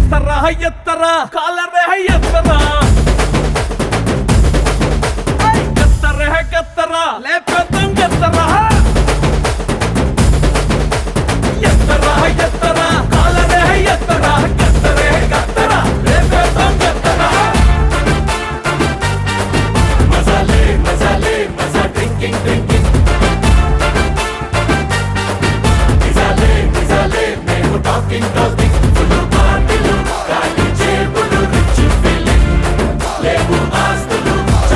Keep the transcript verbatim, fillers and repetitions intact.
ఎత్తరా ఎత్తరా కాలరే ఎత్తరా ఎత్తరే ఎత్తరా లేపేద్దాం ఎత్తరా ఎత్తరా ఎత్తరా కాలరే ఎత్తరా ఎత్తరే ఎత్తరా లేపేద్దాం ఎత్తరా మజాలే మజాలే మజా drinking drinking నిజాలే నిజాలే మేము టాకింగ్